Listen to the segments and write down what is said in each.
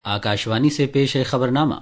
आकाशवाणी से पेश है खबरनामा।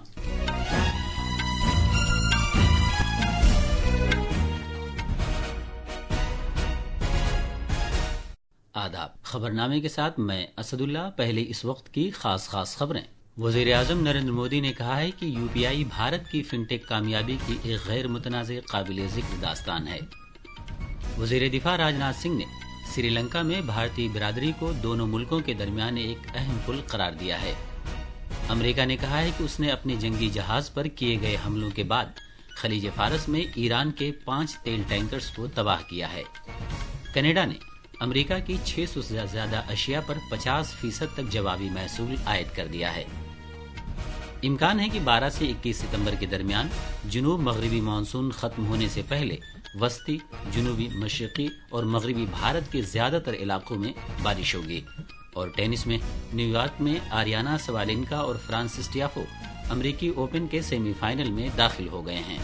आदाब। खबरनामे के साथ मैं असदुल्ला। पहले इस वक्त की खास खबरें। वज़ीर आज़म नरेंद्र मोदी ने कहा है कि यूपीआई भारत की फिनटेक कामयाबी की एक गैर मुतनाज़ काबिल ज़िक्र दास्तान है। वज़ीर दिफा राजनाथ सिंह ने श्रीलंका में भारतीय बिरादरी को दोनों मुल्कों के दरमियान एक अहम पुल करार दिया है। अमेरिका ने कहा है कि उसने अपने जंगी जहाज पर किए गए हमलों के बाद खलीज फारस में ईरान के 5 तेल टैंकर्स को तबाह किया है। कनाडा ने अमेरिका की 600 से ज्यादा अशिया पर 50% तक जवाबी महसूल आयद कर दिया है। इम्कान है कि 12 से 21 सितंबर के दरमियान जुनूब मगरबी मानसून खत्म होने से पहले वस्ती, जुनूबी मशरकी और मगरबी भारत के ज्यादातर इलाकों में बारिश होगी। और टेनिस में न्यूयॉर्क में आरियाना सवालेंका और फ्रांसिस टियाफो अमेरिकी ओपन के सेमीफाइनल में दाखिल हो गए हैं।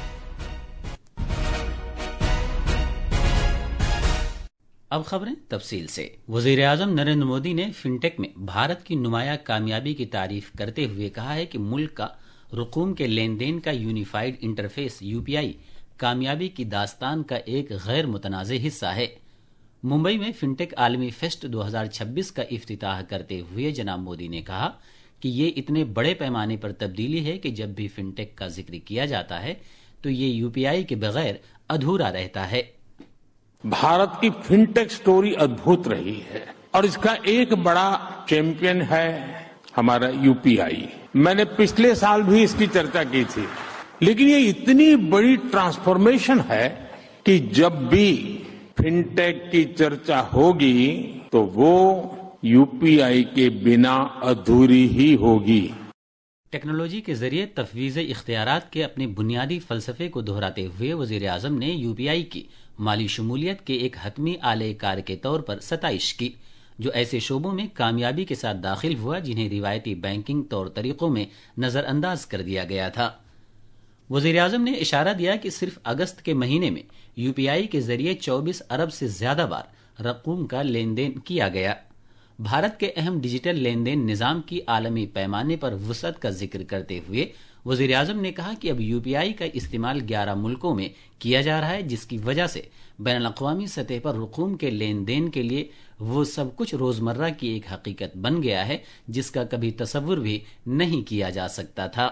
अब खबरें तफसील से। वज़ीर आज़म नरेंद्र मोदी ने फिनटेक में भारत की नुमाया कामयाबी की तारीफ करते हुए कहा है कि मुल्क का रुकूम के लेन देन का यूनिफाइड इंटरफेस यूपीआई कामयाबी की दास्तान का एक गैर मुतनाज़ हिस्सा है। मुंबई में फिनटेक आलमी फेस्ट 2026 का इफ्तिताह करते हुए जनाब मोदी ने कहा कि ये इतने बड़े पैमाने पर तब्दीली है कि जब भी फिनटेक का जिक्र किया जाता है तो ये यूपीआई के बगैर अधूरा रहता है। भारत की फिनटेक स्टोरी अद्भुत रही है और इसका एक बड़ा चैंपियन है हमारा यूपीआई। मैंने पिछले साल भी इसकी चर्चा की थी, लेकिन ये इतनी बड़ी ट्रांसफॉर्मेशन है कि जब भी फिनटेक की चर्चा होगी तो वो यूपीआई के बिना अधूरी ही होगी। टेक्नोलॉजी के जरिए तफवीज़ इख्तियारात के अपने बुनियादी फलसफे को दोहराते हुए वज़ीर आज़म ने यूपीआई की माली शमूलियत के एक हतमी आले कार के तौर पर सताइश की, जो ऐसे शोबों में कामयाबी के साथ दाखिल हुआ जिन्हें रिवायती बैंकिंग तौर तरीकों में नजरअंदाज कर दिया गया था। वज़ीर आज़म ने इशारा दिया कि सिर्फ अगस्त के महीने में यूपीआई के जरिए 24 अरब से ज्यादा बार रकूम का लेन देन किया गया। भारत के अहम डिजिटल लेन देन निजाम की आलमी पैमाने पर वुसअत का जिक्र करते हुए वज़ीर आज़म ने कहा कि अब यूपीआई का इस्तेमाल 11 मुल्कों में किया जा रहा है, जिसकी वजह से बैनुल-अक़वामी सतह पर रकूम के लेन देन के लिए वो सब कुछ रोजमर्रा की एक हकीकत बन गया है जिसका कभी तसव्वुर भी नहीं किया जा सकता था।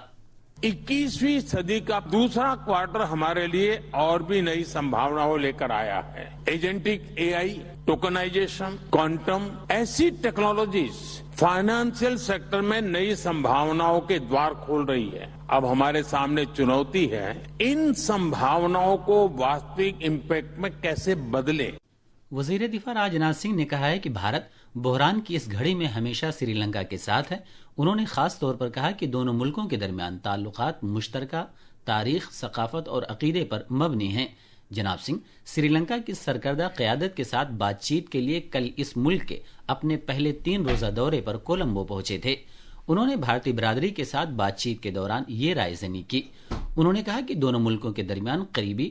21वीं सदी का दूसरा क्वार्टर हमारे लिए और भी नई संभावनाओं लेकर आया है। एजेंटिक एआई, टोकनाइजेशन, क्वांटम, ऐसी टेक्नोलॉजीज फाइनेंशियल सेक्टर में नई संभावनाओं के द्वार खोल रही है। अब हमारे सामने चुनौती है इन संभावनाओं को वास्तविक इम्पैक्ट में कैसे बदले। वज़ीर दिफा राजनाथ सिंह ने कहा है कि भारत बहरान की इस घड़ी में हमेशा श्रीलंका के साथ है। उन्होंने खास तौर पर कहा कि दोनों मुल्कों के दरमियान ताल्लुकात मुश्तरका तारीख, सकाफत और अकीदे पर मबनी हैं। जनाब सिंह श्रीलंका की सरकर्दा क़यादत के साथ बातचीत के लिए कल इस मुल्क के अपने पहले 3 रोजा दौरे पर कोलंबो पहुंचे थे। उन्होंने भारतीय बिरादरी के साथ बातचीत के दौरान ये रायज़नी की। उन्होंने कहा कि दोनों मुल्कों के दरमियान करीबी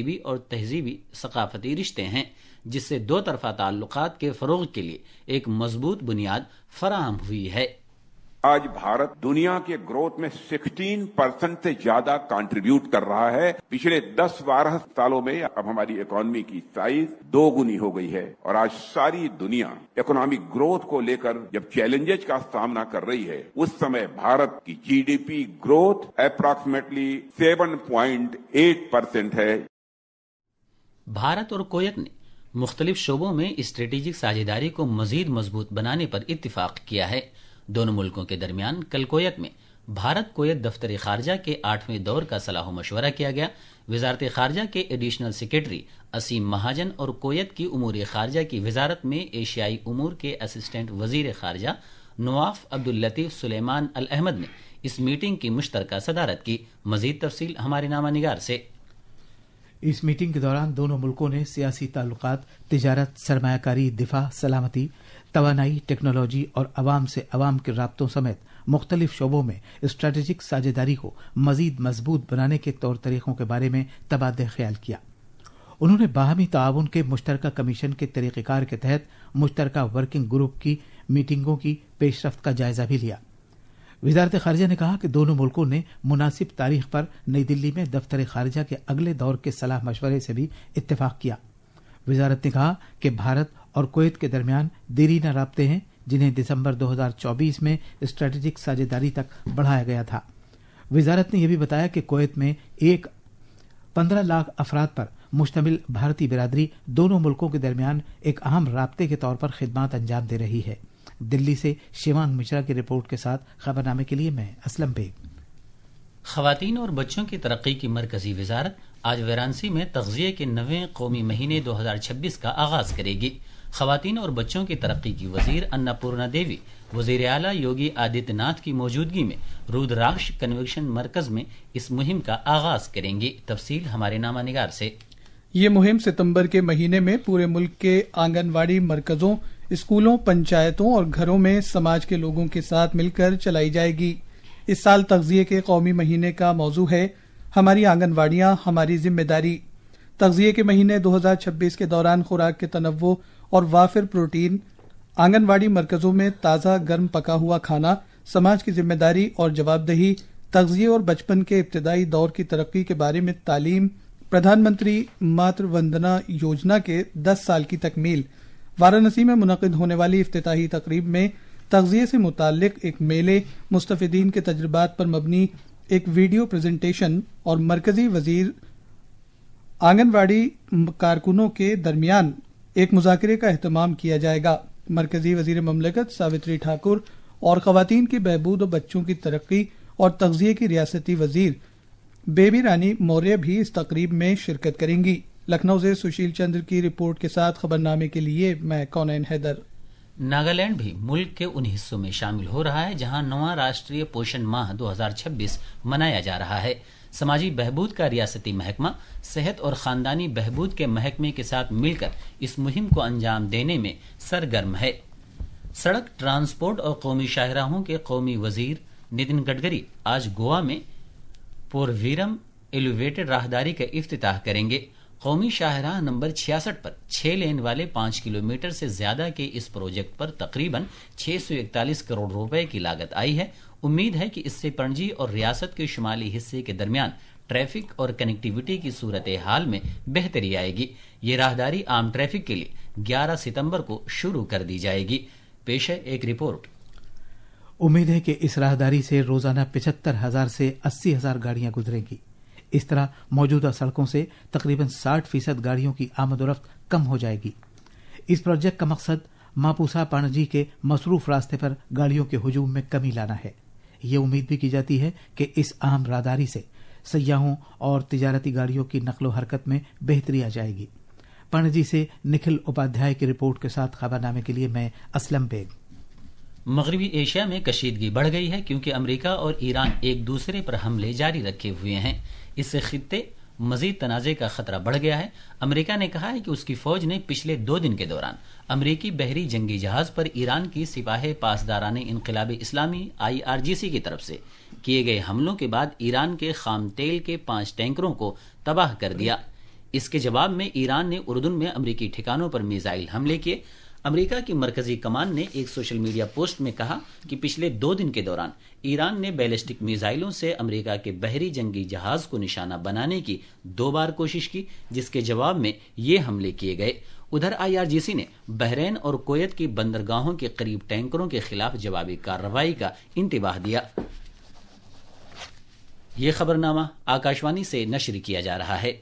तहजीबी सकाफती रिश्ते हैं, जिससे दो तरफा ताल्लुकात के फरोग के लिए एक मजबूत बुनियाद फराहम हुई है। आज भारत दुनिया के ग्रोथ में 16% से ज्यादा कंट्रीब्यूट कर रहा है। पिछले 10-12 सालों में अब हमारी इकोनॉमी की साइज 2 गुनी हो गई है और आज सारी दुनिया इकोनॉमिक ग्रोथ को लेकर जब चैलेंजेस का सामना कर रही है, उस समय भारत की जीडीपी ग्रोथ अप्रॉक्सीमेटली 7.8% है। भारत और कुवैत ने मुख्तलिफ शोबों में स्ट्रेटेजिक साझेदारी को मजीद मजबूत बनाने पर इत्तिफाक किया है। दोनों मुल्कों के दरमियान कल कुवैत में भारत कुवैत दफ्तर खारजा के 8वें दौर का सलाह मशवरा किया गया। वजारत खारजा के एडिशनल सेक्रेटरी असीम महाजन और कुवैत की उमूर खारजा की वजारत में एशियाई उमूर के असिस्टेंट वजीर खारजा नवाफ अब्दुल लतीफ सुलेमान अल अहमद ने इस मीटिंग की मुश्तरका सदारत की। मजीद तफसील हमारे नामा निगार से। इस मीटिंग के दौरान दोनों मुल्कों ने सियासी ताल्लुकात, तिजारत, सरमायाकारी, दिफा, सलामती, तवानाई, टेक्नोलॉजी और अवाम से अवाम के राब्तों समेत मुख्तलिफ शोबों में स्ट्रेटेजिक साझेदारी को मजीद मजबूत बनाने के तौर तरीकों के बारे में तबादला ख्याल किया। उन्होंने बाहमी ताआवुन के मुश्तरका कमीशन के तरीक़ेकार के तहत मुश्तरका वर्किंग ग्रुप की मीटिंगों की पेशरफ्त का जायजा भी लिया। वजारत खारजा ने कहा कि दोनों मुल्कों ने मुनासिब तारीख पर नई दिल्ली में दफ्तर खारजा के अगले दौर के सलाह मशवरे से भी इत्तेफाक किया। वजारत ने कहा कि भारत और कुवैत के दरमियान देरीना राब्ते हैं, जिन्हें दिसंबर 2024 में स्ट्रेटेजिक साझेदारी तक बढ़ाया गया था। वजारत ने यह भी बताया कि कुवैत में 15 लाख अफराद पर मुश्तमिल भारतीय बिरादरी दोनों मुल्कों के दरमियान एक अहम राब्ते के तौर पर खिदमात अंजाम दे रही है। दिल्ली से शिवांग मिश्रा की रिपोर्ट के साथ खबरनामे के लिए मैं असलम बेग। खवातीन और बच्चों की तरक्की की मरकजी वजारत आज वाराणसी में तग़ज़िये के 9वें कौमी महीने 2026 का आगाज करेगी। खवातीन और बच्चों की तरक्की की वजीर अन्नपूर्णा देवी वजीर आला योगी आदित्यनाथ की मौजूदगी में रुद्राक्ष कन्वेंशन मरकज में इस मुहिम का आगाज करेंगी। तफसील हमारे नामानिगार से। ये मुहिम सितंबर के महीने में पूरे मुल्क के आंगनवाड़ी मरकजों, स्कूलों, पंचायतों और घरों में समाज के लोगों के साथ मिलकर चलाई जाएगी। इस साल तग़ज़िये के कौमी महीने का मौजू है हमारी आंगनवाड़ियां हमारी जिम्मेदारी। तग़ज़िये के महीने 2026 के दौरान खुराक के तनव्वु और वाफिर प्रोटीन, आंगनवाड़ी मरकजों में ताज़ा गर्म पका हुआ खाना, समाज की जिम्मेदारी और जवाबदेही, तग़ज़िये और बचपन के इब्तदाई दौर की तरक्की के बारे में तालीम, प्रधानमंत्री मातृ वंदना योजना के 10 साल की तकमील। वाराणसी में मुनक़िद होने वाली इफ्तिताही तकरीब में तग़ज़िये से मुताल्लिक एक मेले, मुस्तफ़िदीन के तजुर्बात पर मबनी एक वीडियो प्रेजेंटेशन और मरकजी वजीर आंगनवाड़ी कारकुनों के दरमियान एक मुज़ाकरे का एहतमाम किया जाएगा। मरकजी वजीर ममलकत सावित्री ठाकुर और ख़वातीन की बहबूद और बच्चों की तरक्की और तग़ज़िये की रियासती वजीर बेबी रानी मौर्य भी इस तकरीब में शिरकत करेंगी। लखनऊ से सुशील चंद्र की रिपोर्ट के साथ खबरनामे के लिए मैं कौनैन हैदर। नागालैंड भी मुल्क के उन हिस्सों में शामिल हो रहा है जहां 9वां राष्ट्रीय पोषण माह 2026 मनाया जा रहा है। समाजी बहबूद का रियासती महकमा सेहत और खानदानी बहबूद के महकमे के साथ मिलकर इस मुहिम को अंजाम देने में सरगर्म है। सड़क ट्रांसपोर्ट और कौमी शाहराहों के कौमी वजीर नितिन गडकरी आज गोवा में पोरवीरम एलिवेटेड राहदारी का इफ्तिताह करेंगे। कौमी शाहराह नंबर 66 पर 6 लेन वाले 5 किलोमीटर से ज्यादा के इस प्रोजेक्ट पर तकरीबन 641 करोड़ रुपए की लागत आई है। उम्मीद है कि इससे पणजी और रियासत के शुमाली हिस्से के दरमियान ट्रैफिक और कनेक्टिविटी की सूरत हाल में बेहतरी आएगी। ये राहदारी आम ट्रैफिक के लिए 11 सितंबर को शुरू कर दी जाएगी। पेश है एक रिपोर्ट। उम्मीद है कि इस राहदारी से रोजाना 75,000 से 80,000 गाड़ियां गुजरेंगी। इस तरह मौजूदा सड़कों से तकरीबन 60% गाड़ियों की आमदोरफ्त कम हो जाएगी। इस प्रोजेक्ट का मकसद मापुसा पणजी के मसरूफ रास्ते पर गाड़ियों के हुजूम में कमी लाना है। ये उम्मीद भी की जाती है कि इस अहम राहदारी से सयाहों और तिजारती गाड़ियों की नकलो हरकत में बेहतरी आ जाएगी। पणजी से निखिल उपाध्याय की रिपोर्ट के साथ खबरनामे के लिए मैं असलम बेग। मगरबी एशिया में कशीदगी बढ़ गई है क्योंकि अमेरिका और ईरान एक दूसरे पर हमले जारी रखे हुए हैं। इससे खित्ते मजीद तनाज़े का खतरा बढ़ गया है। अमेरिका ने कहा है कि उसकी फौज ने पिछले 2 दिन के दौरान अमेरिकी बहरी जंगी जहाज पर ईरान की सिपाही पासदाराने इनक़िलाब इस्लामी IRGC की तरफ से किए गए हमलों के बाद ईरान के खाम तेल के 5 टैंकरों को तबाह कर दिया। इसके जवाब में ईरान ने उर्दुन में अमेरिकी ठिकानों पर मिसाइल हमले किए। अमेरिका की मरकजी कमान ने एक सोशल मीडिया पोस्ट में कहा कि पिछले 2 दिन के दौरान ईरान ने बैलिस्टिक मिसाइलों से अमेरिका के बहरी जंगी जहाज को निशाना बनाने की 2 बार कोशिश की, जिसके जवाब में ये हमले किए गए। उधर IRGC ने बहरीन और कुवैत की बंदरगाहों के करीब टैंकरों के खिलाफ जवाबी कार्रवाई का इंतबाह दिया। ये खबरनामा आकाशवाणी से नश्र किया जा रहा है।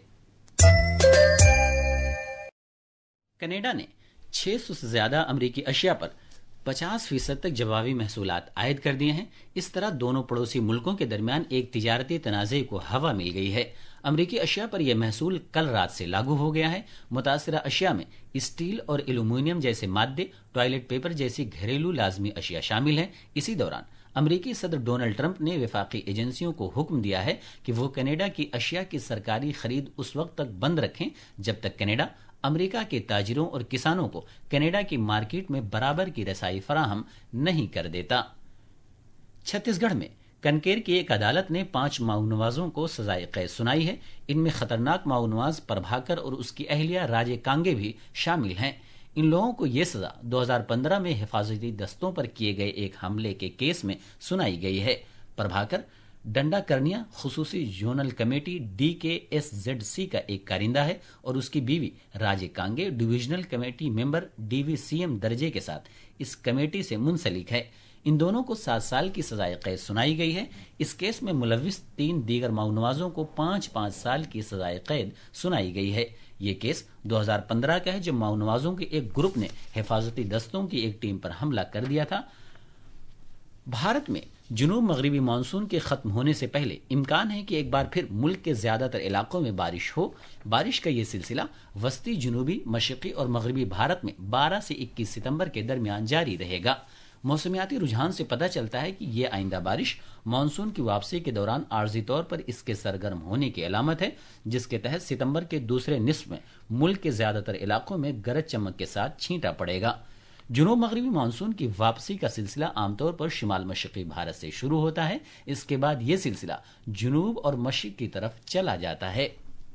कनाडा ने 600 से ज्यादा अमरीकी अशिया पर 50% तक जवाबी महसूलात आयद कर दिए हैं। इस तरह दोनों पड़ोसी मुल्कों के दरमियान एक तिजारती तनाज़े को हवा मिल गई है। अमरीकी अशिया पर यह महसूल कल रात से लागू हो गया है। मुतासरा अशिया में स्टील और एल्यूमीनियम जैसे मादे, टॉयलेट पेपर जैसी घरेलू लाजमी अशिया शामिल हैं। इसी दौरान अमरीकी सदर डोनाल्ड ट्रंप ने वफाकी एजेंसियों को हुक्म दिया है कि वो कनाडा की अशिया की सरकारी खरीद उस वक्त तक बंद रखें जब तक कनाडा अमेरिका के ताजिरों और किसानों को कनाडा की मार्केट में बराबर की रसाई फराहम नहीं कर देता। छत्तीसगढ़ में कनकेर की एक अदालत ने 5 माओनवाजों को सजाए कैद सुनाई है। इनमें खतरनाक माओनवाज प्रभाकर और उसकी अहलिया राजे कांगे भी शामिल हैं। ان لوگوں کو یہ سزا 2015 میں حفاظتی دستوں پر کیے گئے ایک حملے کے کیس میں سنائی گئی ہے۔ پربھاکر ڈنڈا کرنیا خصوصی زونل کمیٹی DKSZC کا ایک کارندہ ہے اور اس کی بیوی Raje Kange divisional committee member DVCM درجے کے ساتھ اس کمیٹی سے منسلک ہے۔ ان دونوں کو 7 سال کی سزائے قید سنائی گئی ہے۔ اس کیس میں ملوث 3 دیگر ماؤنوازوں کو 5-5 سال کی سزائے قید سنائی گئی ہے۔ یہ کیس 2015 کا ہے جب ماؤنوازوں کے ایک گروپ نے حفاظتی دستوں کی ایک ٹیم پر حملہ کر دیا تھا۔ بھارت میں جنوب مغربی مانسون کے ختم ہونے سے پہلے امکان ہے کہ ایک بار پھر ملک کے زیادہ تر علاقوں میں بارش ہو۔ بارش کا یہ سلسلہ وسطی جنوبی مشرقی اور مغربی بھارت میں 12 سے 21 ستمبر کے درمیان جاری رہے گا۔ موسمیاتی رجحان سے پتہ چلتا ہے کہ یہ آئندہ بارش مانسون کی واپسی کے دوران عارضی طور پر اس کے سرگرم ہونے کی علامت ہے، جس کے تحت ستمبر کے دوسرے نصف میں ملک کے زیادہ تر علاقوں میں گرج چمک کے ساتھ چھینٹا پڑے گا۔ جنوب مغربی مانسون کی واپسی کا سلسلہ عام طور پر شمال مشرقی بھارت سے شروع ہوتا ہے، اس کے بعد یہ سلسلہ جنوب اور مشرق کی طرف چلا جاتا ہے۔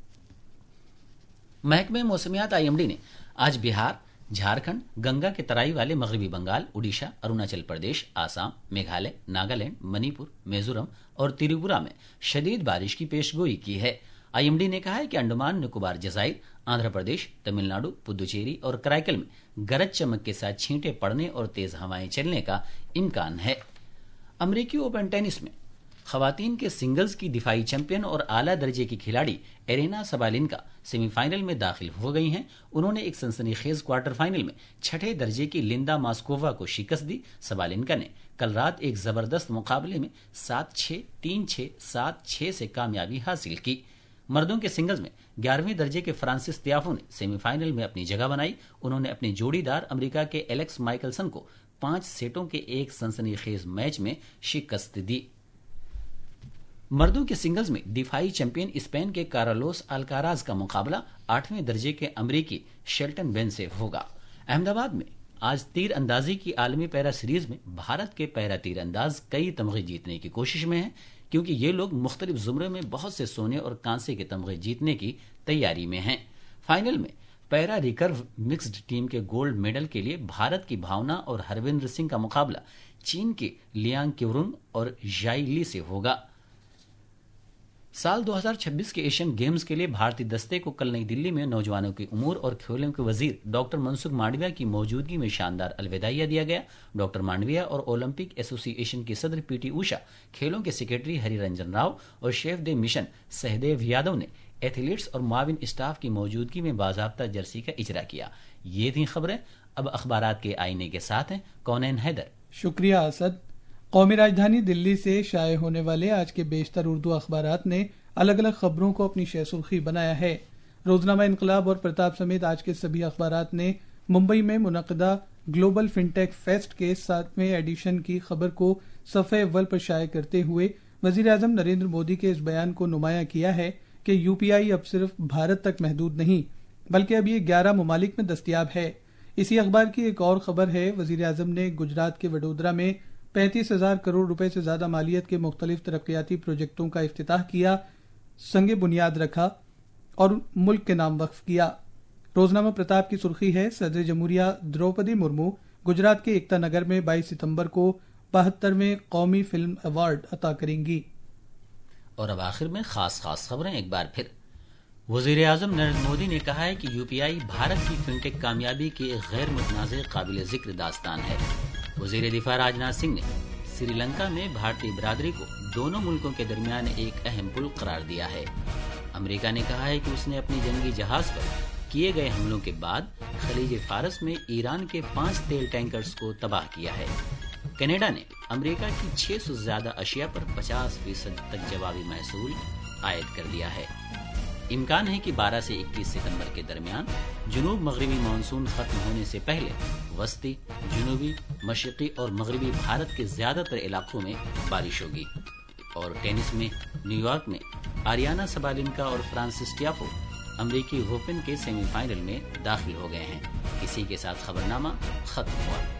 محکمہ موسمیات IMD نے آج بہار، جھارکھنڈ، گنگا کے ترائی والے مغربی بنگال، اڈیشہ، اروناچل پردیش، آسام، میگھالیہ، ناگالینڈ، منی پور، میزورم اور تریپورہ میں شدید بارش کی پیشگوئی کی ہے۔ IMD نے کہا ہے کہ انڈمان نکوبار جزائر، آندھرا پردیش، تمل ناڈو، پدوچیری اور کرائیکل میں گرج چمک کے ساتھ چھینٹے پڑنے اور تیز ہوائیں چلنے کا امکان ہے۔ امریکی اوپن ٹینس میں خواتین کے سنگلز کی دفاعی چیمپئن اور اعلیٰ درجے کی کھلاڑی ایرینا سبالینکا سیمی فائنل میں داخل ہو گئی ہیں۔ انہوں نے ایک سنسنی خیز کوارٹر فائنل میں 6 درجے کی لندا ماسکووا کو شکست دی۔ سبالینکا نے کل رات ایک زبردست مقابلے میں 7-6، 3-6، 7-6 سے کامیابی حاصل کی۔ مردوں کے سنگلز میں 11ویں درجے کے فرانسس تیافو نے سیمی فائنل میں اپنی جگہ بنائی۔ انہوں نے اپنے جوڑی دار امریکہ کے ایلیکس مائیکلسن کو 5 سیٹوں کے ایک سنسنی خیز میچ میں شکست دی۔ مردوں کے سنگلز میں دفاعی چیمپئن اسپین کے کارلوس الکاراز کا مقابلہ 8ویں درجے کے امریکی شیلٹن بین سے ہوگا۔ احمد آباد میں آج تیر اندازی کی عالمی پیرا سیریز میں بھارت کے پیرا تیر انداز کئی تمغے جیتنے کی کوشش میں ہیں، کیونکہ یہ لوگ مختلف زمرے میں بہت سے سونے اور کانسے کے تمغے جیتنے کی تیاری میں ہیں۔ فائنل میں پیرا ریکرو مکسڈ ٹیم کے گولڈ میڈل کے لیے بھارت کی بھاونا اور ہروندر سنگھ کا مقابلہ چین کے لیانگ کیورنگ اور ژائی لی سے ہوگا۔ سال 2026 کے ایشین گیمز کے لیے بھارتی دستے کو کل نئی دلی میں نوجوانوں کے امور اور کھیلوں کے وزیر ڈاکٹر منسکھ مانڈویا کی موجودگی میں شاندار الوداعیہ دیا گیا۔ ڈاکٹر مانڈویا اور اولمپک ایسوسی ایشن کی صدر PT اوشا، کھیلوں کے سیکرٹری ہری رنجن راؤ اور شیف دے مشن سہدیو یادو نے ایتھلیٹس اور معاون اسٹاف کی موجودگی میں باضابطہ جرسی کا اجرا کیا۔ یہ تھیں خبریں۔ اب اخبارات کے آئینے کے ساتھ ہیں کونین حیدر۔ شکریہ اسد۔ قومی راجدھانی دلی سے شائع ہونے والے آج کے بیشتر اردو اخبارات نے الگ الگ خبروں کو اپنی شہ سرخی بنایا ہے۔ روزنامہ انقلاب اور پرتاپ سمیت آج کے سبھی اخبارات نے ممبئی میں منعقدہ گلوبل فنٹیک فیسٹ کے 7ویں ایڈیشن کی خبر کو صفحہ اول پر شائع کرتے ہوئے وزیر اعظم نریندر مودی کے اس بیان کو نمایاں کیا ہے کہ UPI اب صرف بھارت تک محدود نہیں بلکہ اب یہ 11 ممالک میں دستیاب ہے۔ اسی اخبار کی ایک اور خبر ہے، وزیر اعظم نے گجرات کے وڈودرا میں 35,000 کروڑ روپے سے زیادہ مالیت کے مختلف ترقیاتی پروجیکٹوں کا افتتاح کیا، سنگ بنیاد رکھا اور ملک کے نام وقف کیا۔ روزنامہ پرتاپ کی سرخی ہے، صدر جمہوریہ دروپدی مرمو گجرات کے ایکتا نگر میں 22 ستمبر کو 72ویں قومی فلم ایوارڈ عطا کریں گی۔ اور اب آخر میں خاص خبریں ایک بار پھر۔ وزیر اعظم نریندر مودی نے کہا ہے کہ UPI بھارت کی فنٹیک کامیابی کی ایک غیر متنازع قابل ذکر داستان ہے۔ وزیر دفاع راجناتھ سنگھ نے سری لنکا میں بھارتی برادری کو دونوں ملکوں کے درمیان ایک اہم پل قرار دیا ہے۔ امریکہ نے کہا ہے کہ اس نے اپنی جنگی جہاز پر کیے گئے حملوں کے بعد خلیج فارس میں ایران کے 5 تیل ٹینکرز کو تباہ کیا ہے۔ کینیڈا نے امریکہ کی 600 سے زیادہ اشیاء پر 50% تک جوابی محصول عائد کر دیا ہے۔ امکان ہے کہ 12 سے 21 ستمبر کے درمیان جنوب مغربی مانسون ختم ہونے سے پہلے وسطی، جنوبی، مشرقی اور مغربی بھارت کے زیادہ تر علاقوں میں بارش ہوگی۔ اور ٹینس میں New York Aryna Sabalenka اور فرانسس تیافو امریکی اوپن کے سیمی فائنل میں داخل ہو گئے ہیں۔ اسی کے ساتھ خبرنامہ ختم ہوا۔